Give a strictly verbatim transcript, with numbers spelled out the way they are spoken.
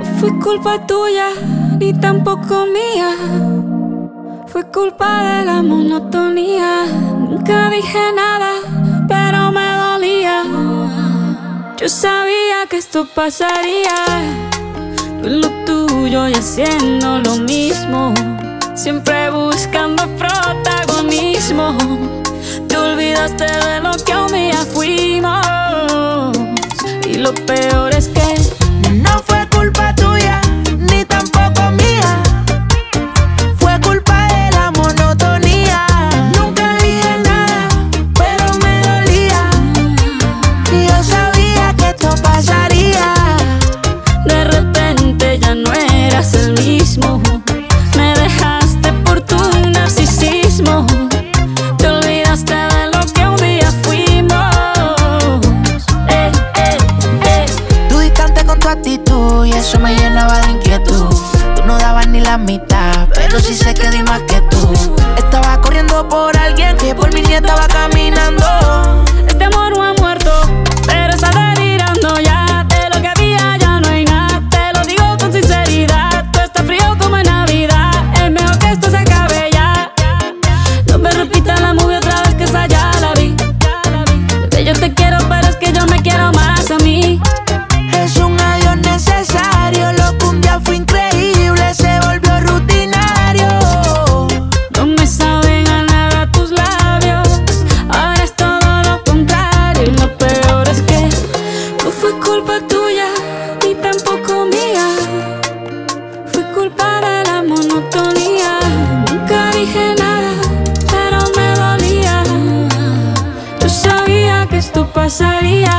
Fue culpa tuya, ni tampoco mía. Fue culpa de la monotonía. Nunca dije nada, pero me dolía. Yo sabía que esto pasaría. Tú en lo tuyo y haciendo lo mismo, siempre buscando protagonismo. Te olvidaste de lo que un día fuimos. Y lo peor es que no fue culpa tuya, ni tampoco mía. Fue culpa de la monotonía. Nunca dije nada, pero me dolía. Y yo sabía que esto pasaría. de repente ya no eras el mismo. Me dejaste por tu narcisismo. Te olvidaste de lo que un día fuimos. eh, eh, eh. Tú distante con tu actitud y eso me llenaba de inquietud. Tú no dabas ni la mitad, pero sí sé que di más que tú. Estaba corriendo por alguien que por mí ni estaba caminando. Este amor no ha muerto, pero está delirando ya. De lo que había ya no hay nada. Te lo digo con sinceridad. Tú estás frío como en Navidad. Es mejor que esto se acabe ya. No me repitas la movie otra vez, que esa ya la vi. Bebé, yo te quiero, pero es que yo me quiero más a mí. Es un adiós necesario. Lo que un día fue increíble se volvió rutinario. No me saben a nada tus labios. Ahora es todo lo contrario. Y lo peor es que no fue culpa tuya, ni tampoco mía. Fue culpa de la monotonía. Nunca dije nada, pero me dolía. Yo sabía que esto pasaría.